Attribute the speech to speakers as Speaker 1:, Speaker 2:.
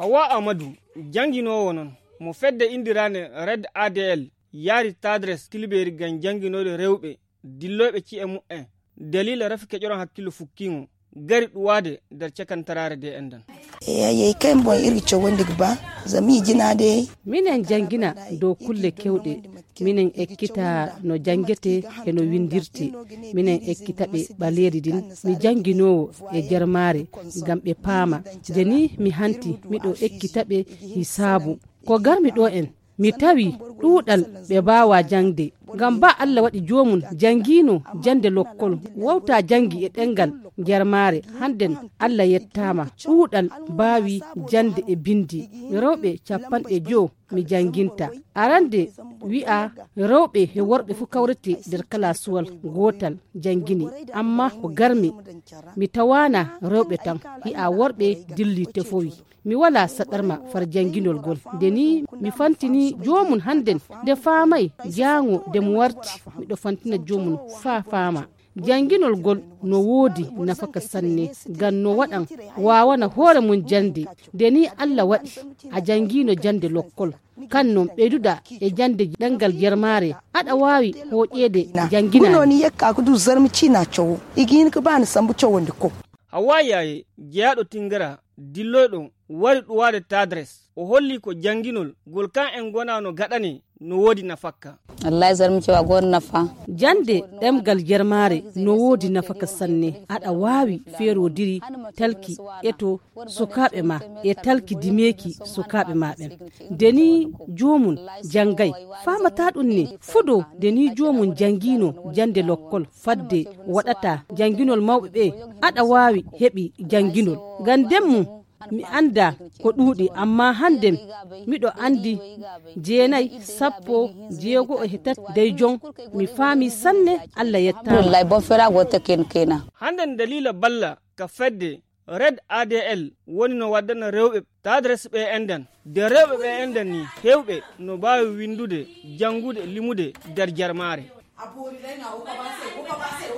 Speaker 1: Hawa Amadu janginowo non mo fedde indirane Red ADL yari tadres tilberi gan janginode rewbe dillobe ci e mu'en dalila rafike joron hakkilu fukkingo gari duwade der cekantarare de endan
Speaker 2: ye kan bon irce wonde ba zami jinade
Speaker 3: minen jangina do kulle kewde minen ekkita no jangete e no windirte minen ekkitabe baleri din mi janginowo e jarmare gam be paama deni mi hanti mido ekkitabe hisabu ko garmi do en mi tawi dudal be bawa jangde gam ba Allah wadi jomun jangino jande lokkol wawta jangi e dengal jarmare handen Allah yettama dudal bawi jande e bindi rewbe capanɗe jo mi janginta arande wi'a rewbe e worbe fu kawrete der kalasuwal gotal jangini amma ko garmi mi tawana rewbe tan hi'a worbe dilli tefowi mi wala sadarma far janginol gol deni mi fantini jomun handen de famai jango de mu warti mi do fantina jomun fama janginol gol no wodi nafaka sanne ganno wadan wawana hore mun jande deni Allah wadi a jangino jande lokkol kannon beduda e jande dangal jarmare ada wawi hoƴede jangina
Speaker 2: kuno ni yakka ko du zarmi cina cowo igin ko bani sambu cowonde ko
Speaker 1: hawayaye jeyaɗo tingara dilloɗo wari ɗuwade tadres o holli ko janginol gol kan en gonano gaɗani no wodi nafakka
Speaker 4: wallahi zarmi cewa gon nafa
Speaker 3: jande ɗemgal jarmare no wodi nafaka sanne aɗa wawi ferodiri talki eto sukaɓe ma e talki dimeki sukaɓe maɓen deni jomun jangay famata ɗum ne fudo deni jomun jangino jande lokkol fadde waɗata janginol mawɓe ɓe aɗa wawi heɓi janginol gandemmu mi anda ko ɗuuɗi amma hande miɗo andi jeenayi sappo jeego e hetat dey jon mi faami sanne Allah yettama
Speaker 4: bon ferago taken kena
Speaker 1: handen dalila balla ka fedde Red ADL woni no waddana rewɓe tadres ɓe enden de rewɓe ɓe enden ni hewɓe no bawi windude jangude limude der jarmare